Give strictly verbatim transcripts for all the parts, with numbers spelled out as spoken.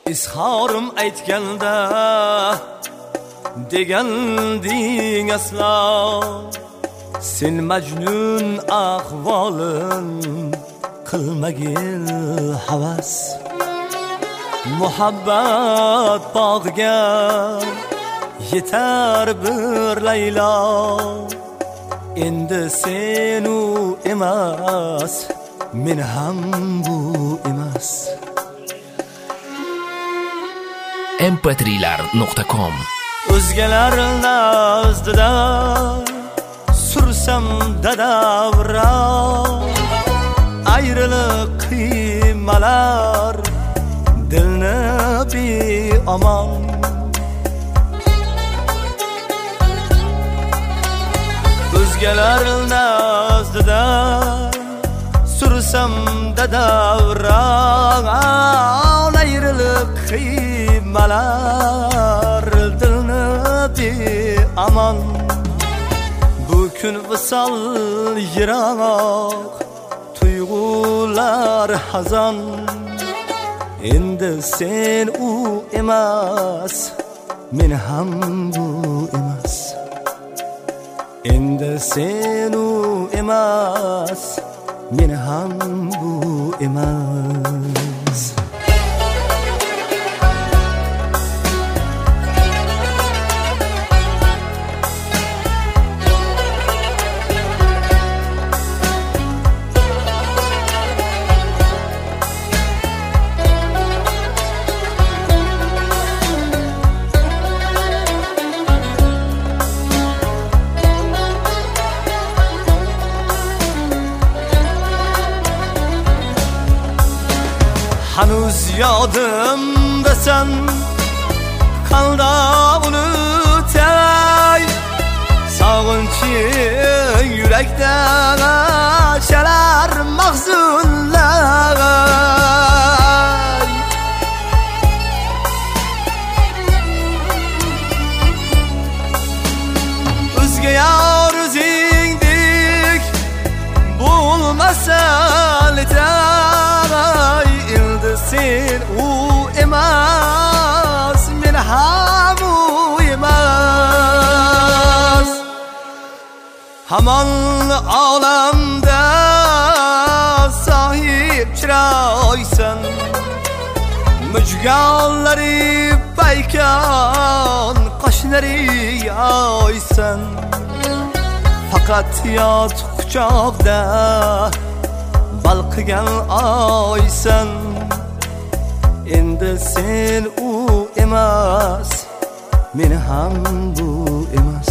izhorim aytganda deganding aslo, sen majnun ahvolin qilmagil havas. Muhabbat bog'iga yetar bir Laylo, endi sen u emas, men ham bu emas. em pe tri lar nuqta com O'zgalar nazdida sursam dadavra, ayriliq qiymalar dilni beomon. O'zgalar nazdida sursam dadavra, ayriliq qiymalar dilni beomon. Bu kun visol yiroq, tuyg'ular hazon, endi sen u emas, men ham bu emas. Endi sen u emas, men ham bu emas. Hanuz yodimdasan, qanda unutay, sog'inching yurakda shalar mahzunlar. O'zga yor o'zingdek bo'lmasa litay, sen u emas, men ham u emas. Hamon olamda sohib chiroysan, mujgonlari paykon, qoshlari yoysan. Faqat yot quchoqda balqigan oysan, endi sen u emas, men ham bu emas.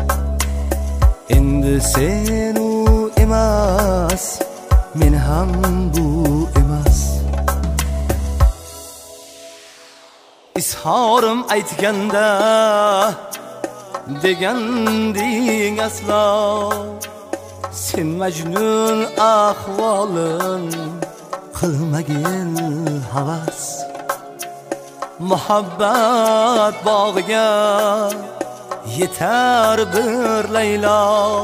Endi sen u emas, men ham bu emas. Izhorim aytganda deganding aslo, sen majnun ahvolin qilmagin havas. Muhabbat bog'iga yetar bir Laylo,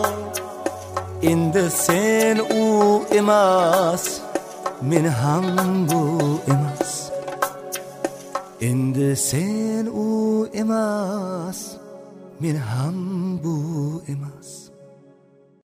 endi sen u emas, men ham bu emas. Endi sen u emas, men ham bu emas.